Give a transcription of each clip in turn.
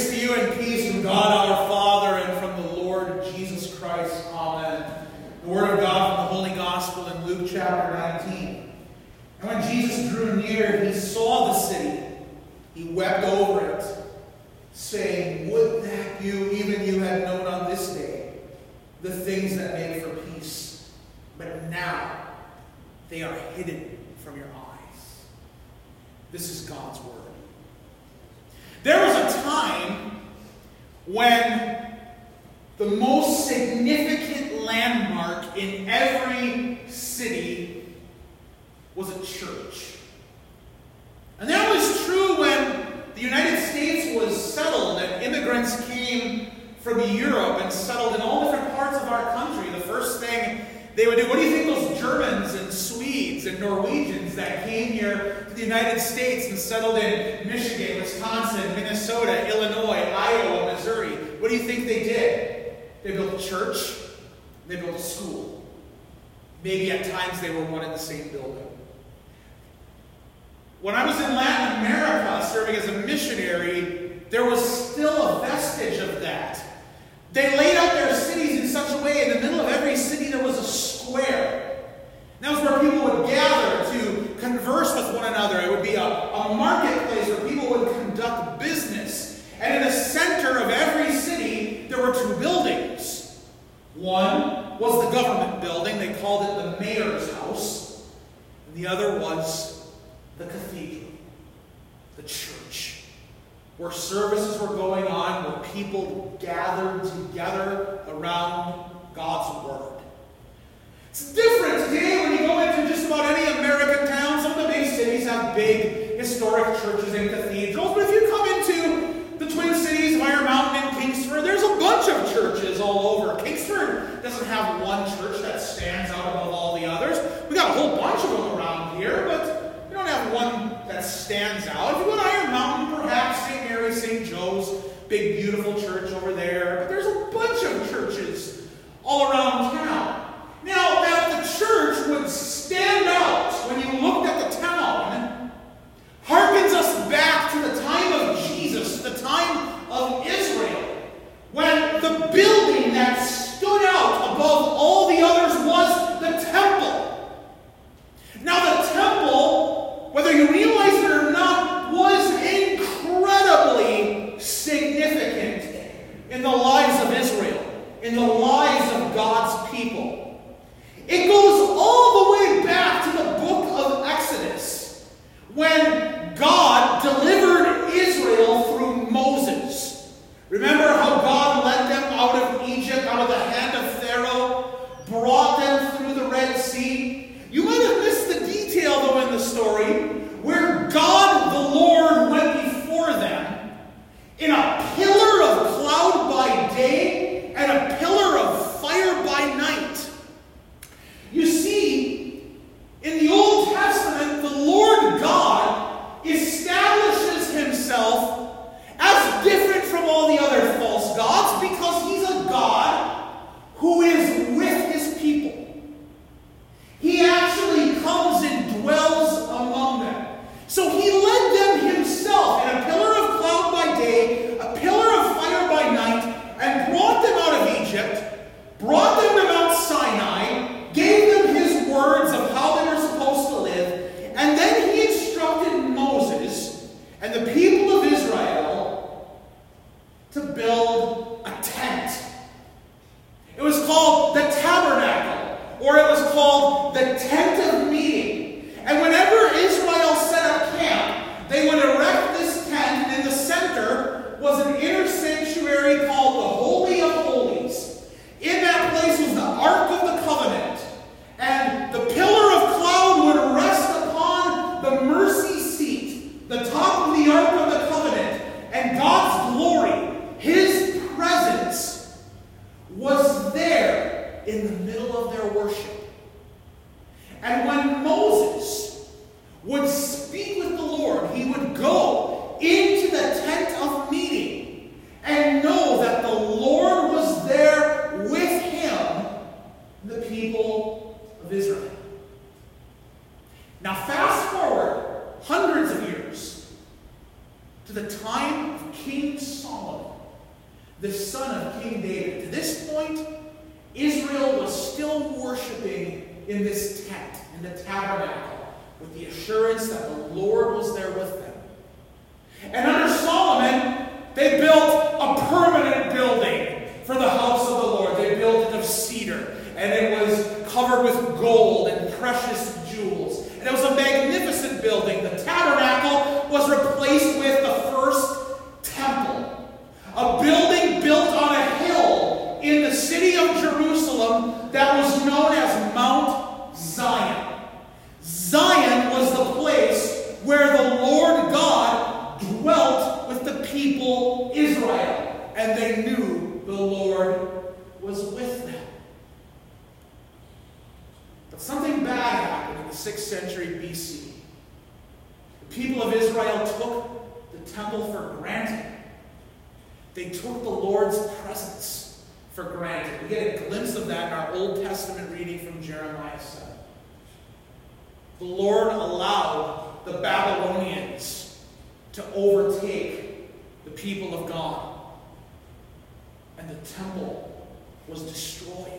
Grace to you and peace from God our Father and from the Lord Jesus Christ. Amen. The Word of God from the Holy Gospel in Luke chapter 19. And when Jesus drew near, he saw the city. He wept over it, saying, "Would that even you had known on this day the things that make for peace. But now they are hidden from your eyes." This is God's Word. There was a time when the most significant landmark in every city was a church. And that was true when the United States was settled and immigrants came from Europe and settled in all different parts of our country. The first thing they would do, what do you think those Germans and Swedes and Norwegians that came here to the United States and settled in Michigan, Wisconsin, Minnesota, Illinois, Iowa, Missouri, what do you think they did? They built a church. They built a school. Maybe at times they were one in the same building. When I was in Latin America serving as a missionary, there was still a vestige of that. They laid out their cities in such a way, in the middle of every city there was a square. And that was where people would gather to converse with one another. It would be a marketplace where people would conduct business. And in the center of every city, there were two buildings. One was the government building. They called it the mayor's house. And the other was the cathedral, the church, where services were going on, where people gathered together around God's Word. It's different today when you go into just about any American town. Some of the big cities have big historic churches and cathedrals, but if you come into the Twin Cities, Iron Mountain, and Kingsford, there's a bunch of churches all over. Kingsford doesn't have one church that stands out above all the others. We got a whole bunch of them around here, but we don't have one that stands out. If you go to Iron Mountain, perhaps St. Mary, St. Joe's, big beautiful church over there. But there's a bunch of churches all around town. Now, that the church would stand out when you looked at the town harkens us back to the time of Jesus, the time of Israel, when the building that stood out above all the others was the temple. Now, the temple, whether you realize it or not, was incredibly significant in the lives of Israel, in the lives of God's people. It goes all the way back to the book of Exodus, when God delivered Israel through Moses. Remember how God led them out of Egypt, out of the hand of Pharaoh, brought them through the Red Sea? You might have missed the detail, though, in the story, where God the Lord went before them in a pillar of cloud by day and a pillar of fire by night. You see, in the Old Testament, the Lord God establishes himself as different from all the other false gods because he's a God who is with his people. He actually comes and dwells among them. So he led them himself in a pillar of cloud by day, a pillar the son of King David. To this point, Israel was still worshiping in this tent, in the tabernacle, with the assurance that the Lord was there with them. And under Solomon, they built a permanent building for the house of the Lord. They built it of cedar, and it was covered with gold and precious jewels. And it was a magnificent building. The tabernacle was replaced with the first temple, a building built on a hill in the city of Jerusalem that was known as Mount Zion. Zion was the place where the Lord God dwelt with the people Israel, and they knew the Lord was with them. But something bad happened in the 6th century BC. The people of Israel took the temple for granted. They took the Lord's presence for granted. We get a glimpse of that in our Old Testament reading from Jeremiah 7. The Lord allowed the Babylonians to overtake the people of God, and the temple was destroyed.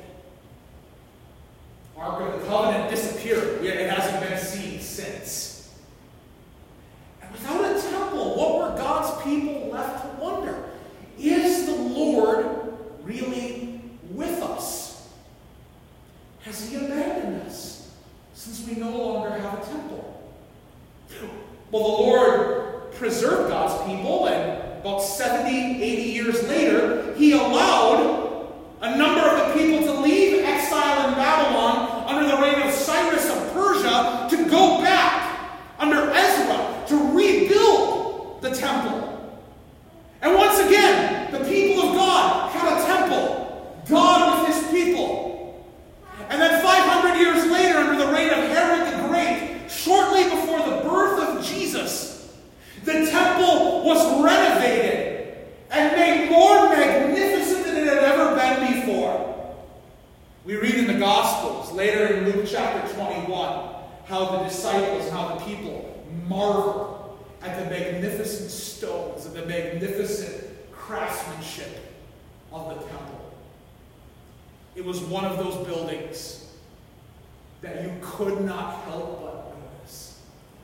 Ark of the Covenant disappeared. It hasn't been seen since. And without a temple, what were God's people left to wonder? Is the Lord really with us? Has he abandoned us since we no longer have a temple? Well, the Lord preserved God's people, and about 70, 80 years later, he allowed a number of the people to leave exile in Babylon under the reign of Cyrus of Persia to go back under Ezra to rebuild the temple. And once again, the people of God had a temple, God with his people. And then 500 years later, under the reign of Herod the Great, shortly before the birth of Jesus, the temple was renovated and made more magnificent than it had ever been before. We read in the Gospels, later in Luke chapter 21, how the disciples and how the people marveled at the magnificent stones and the magnificent craftsmanship of the temple. It was one of those buildings that you could not help but notice.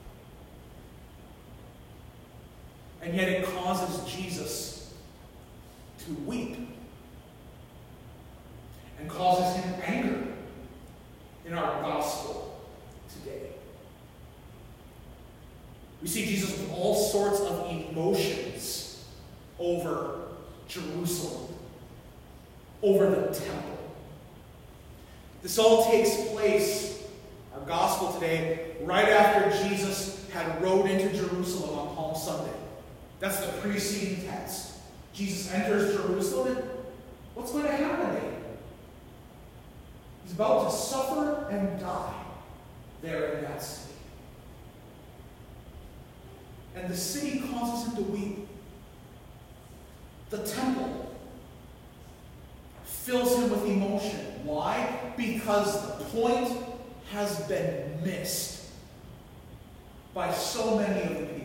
And yet it causes Jesus to weep and causes him anger in our gospel today. We see Jesus with all sorts of emotions over Jerusalem, over the temple. This all takes place, our gospel today, right after Jesus had rode into Jerusalem on Palm Sunday. That's the preceding text. Jesus enters Jerusalem, and what's going to happen there? He's about to suffer and die there in that city. And the city causes him to weep. The temple fills him with emotion. Why? Because the point has been missed by so many of the people.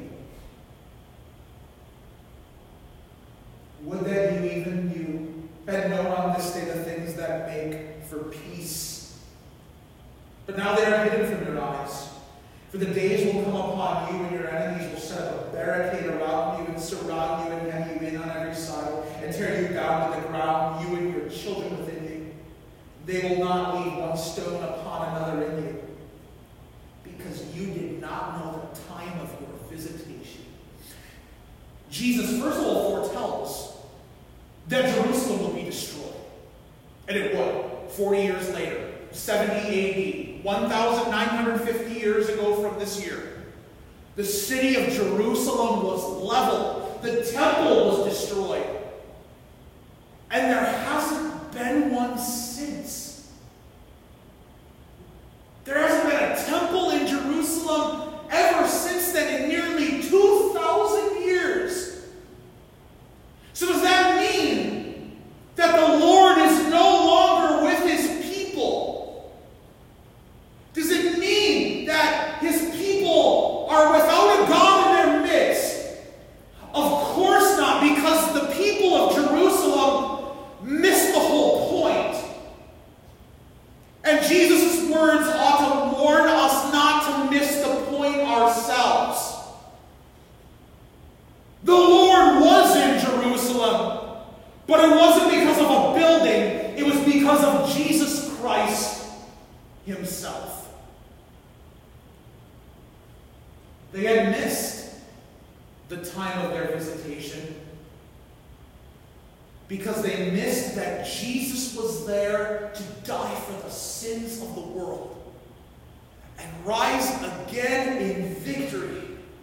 Would that you even knew, had known on this day the things that make for peace. But now they are hidden from your eyes. For the days will come upon you when your enemies will set up a barricade around you and surround you and hem you in on every side and tear you down to the ground, you and your children within you. They will not leave one stone upon another in you, because you did not know the time of your visitation. Jesus, first of all, foretells that Jerusalem will be destroyed. And it would, 40 years later, 70 AD, 1,950 years ago from this year. The city of Jerusalem was leveled. The temple was destroyed. And there hasn't been one since. There hasn't been a temple in Jerusalem ever since then, in nearly 2,000 years. So does that mean that the Lord is no longer with his people? Does it mean that his people are without a God in their midst? Of course not, because the people of Jerusalem They had missed the time of their visitation because they missed that Jesus was there to die for the sins of the world and rise again in victory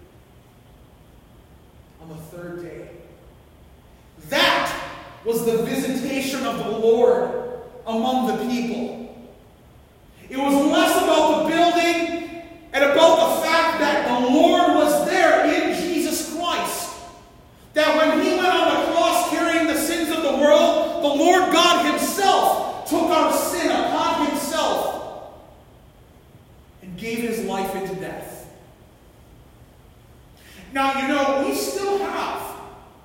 on the third day. That was the visitation of the Lord among the people. It was less about the building and about the fact that the Lord was there in Jesus Christ. That when he went on the cross carrying the sins of the world, the Lord God himself took our sin upon himself and gave his life into death. Now, we still have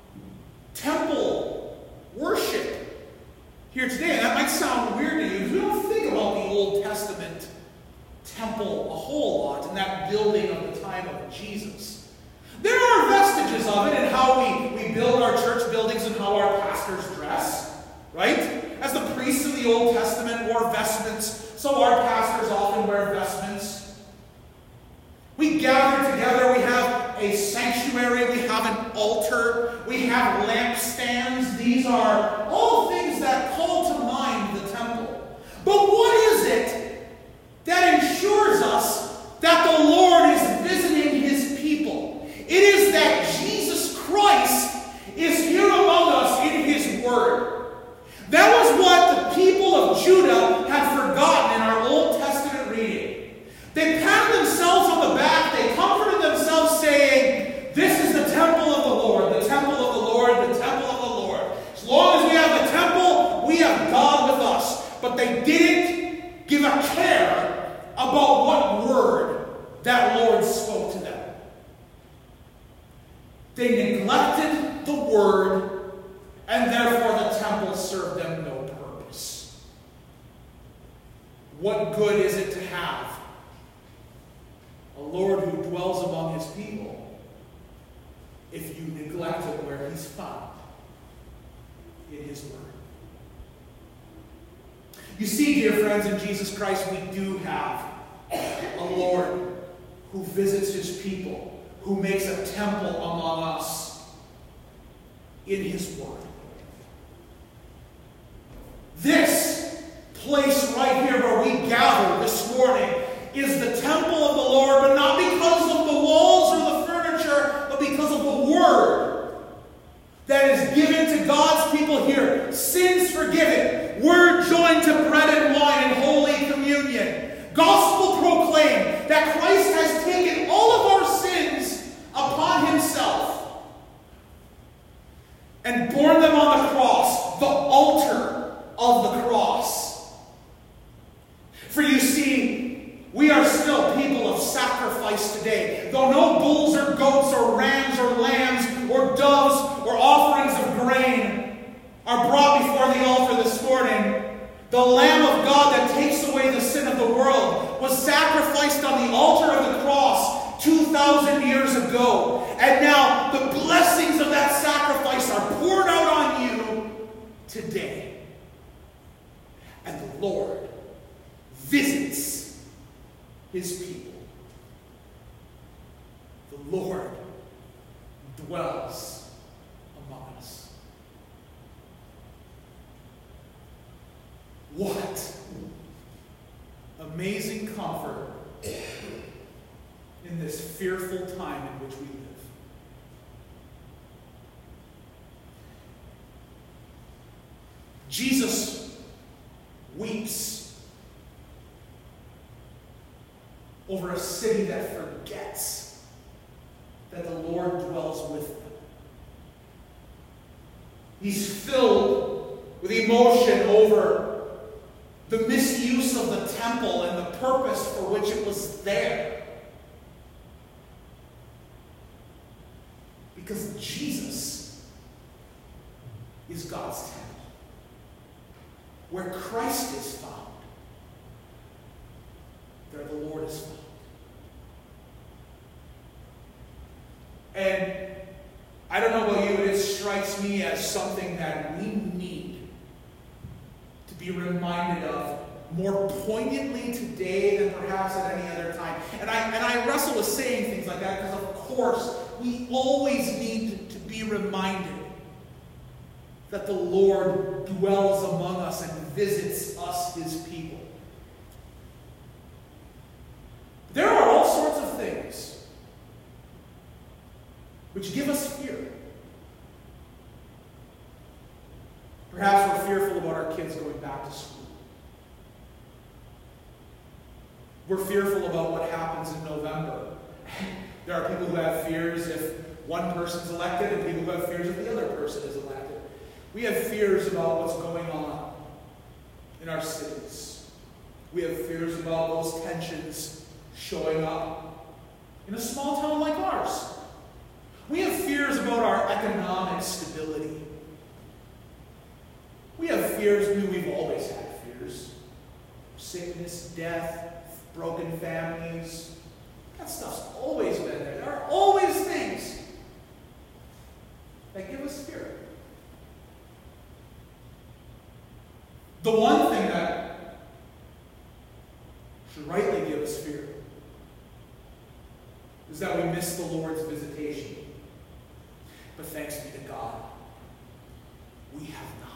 temple worship here today. And that might sound weird to you because we don't think about the Old Testament temple a whole lot in that building of the time of Jesus. There are vestiges of it in how we build our church buildings and how our pastors dress, right? As the priests of the Old Testament wore vestments, so our pastors often wear vestments. We gather together, we have a sanctuary, we have an altar, we have lampstands. These are all things that call to mind the temple. But what is it that ensures us that the Lord is visiting his people? It is that Jesus Christ is here among us in his word. That was what the people of Judah had forgotten in our Old Testament reading. They patted themselves on the back, they comforted themselves saying, this is the temple of the Lord, the temple of the Lord, the temple of the Lord. As long as we have the temple, we have God with us. But they didn't give a care about what word that Lord spoke to them. They neglected the word, and therefore the temple served them no purpose. What good is it to have a Lord who dwells among his people if you neglected where he's found in his word? You see, dear friends, in Jesus Christ we do have a Lord who visits his people, who makes a temple among us in his word. This place right here where we gather this morning is the temple of the Lord, but not because of the walls or the furniture, but because of the word that is given to God's people here. Sins forgiven, word joined to bread and wine in Holy Communion, gospel proclaimed that Christ has taken all of our sins upon himself and borne them on the cross, the altar of the cross. For you see, we are still people of sacrifice today. Though no bulls or goats or rams or lambs or doves or offerings of grain are brought before the altar this morning, the Lamb of God that takes away the sin of the world was sacrificed on the altar of the cross 2,000 years ago. And now the blessings of that sacrifice are poured out on you today. And the Lord visits his people. The Lord dwells among us. What amazing comfort in this fearful time in which we live. Jesus weeps over a city that forgets that the Lord dwells with them. He's filled with emotion over the misuse of the temple and the purpose for which it was there. Because Jesus is God's temple. Where Christ is found, there the Lord is found. And I don't know about you, but it strikes me as something that we need to be reminded of more poignantly today than perhaps at any other time. And I wrestle with saying things like that because, of course, we always need to be reminded that the Lord dwells among us and visits us, his people. There are all sorts of things which give us fear. Perhaps we're fearful about our kids going back to school. We're fearful about what happens in November. There are people who have fears if one person's elected and people who have fears if the other person is elected. We have fears about what's going on in our cities. We have fears about those tensions showing up in a small town like ours. We have fears about our economic stability. We have fears, we've always had fears. Sickness, death, broken families. That stuff's always been there. There are always things that give us fear. The one thing that should rightly give us fear is that we miss the Lord's visitation. But thanks be to God, we have not.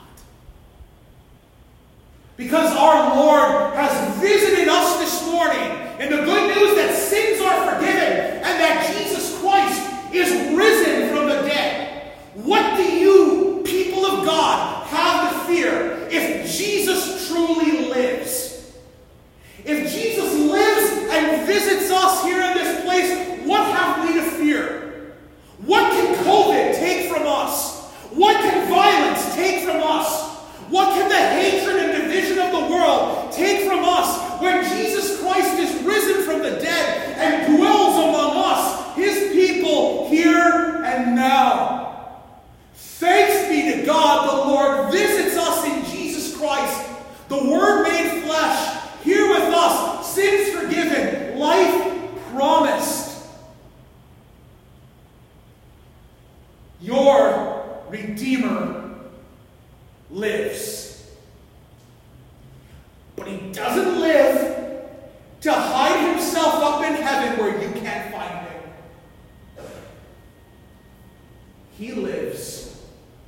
Because our Lord has visited us this morning, and the good news that sins are forgiven, and that Jesus Christ is risen from the dead. What do you, people of God, have to fear if Jesus truly lives? If Jesus lives and visits us here in this place, what have we to fear? What can COVID take from us? What can violence take from us? What can the hatred and division of the world take from us when Jesus Christ is risen from the dead and dwells among us, his people, here and now? Thanks be to God, the Lord visits us in Jesus Christ, the Word made flesh, here with us, sins forgiven, life promised. Your Redeemer lives. But he doesn't live to hide himself up in heaven where you can't find him. He lives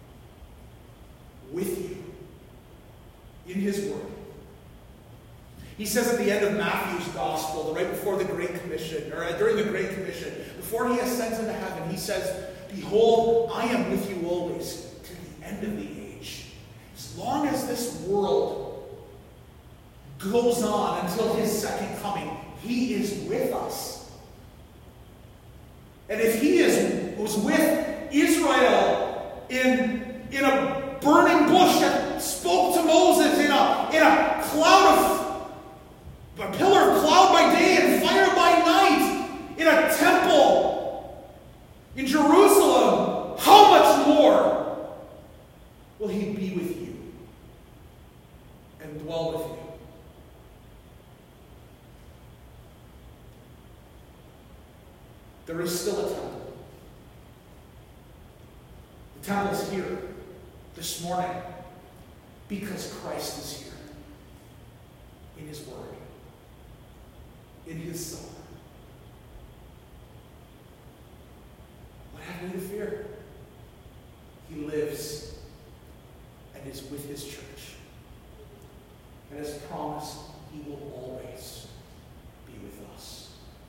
with you in his word. He says at the end of Matthew's gospel, right before the Great Commission, or during the Great Commission, before he ascends into heaven, he says, "Behold, I am with you always to the end of the age." As long as this world goes on until his second coming, he is with us. And if he was with Israel in a burning bush that spoke to Moses in a pillar of cloud by day and fire by night, in a temple in Jerusalem, how much more will he be with you and dwell with you? There is still a temple. The temple is here this morning because Christ is here in his word, in his Son. What have we to fear? He lives and is with his church. And as promised, he will always be with us.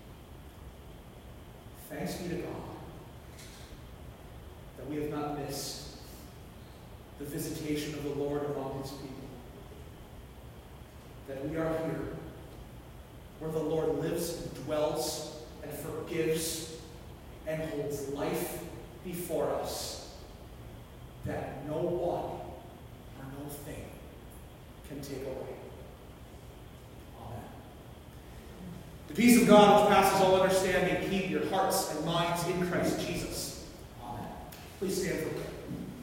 Thanks be to God that we have not missed the visitation of the Lord among his people. That we are here where the Lord lives and dwells and forgives and holds life before us that no one or no thing can take away. Amen. The peace of God which passes all understanding, keep your hearts and minds in Christ Jesus. Amen. Please stand for prayer.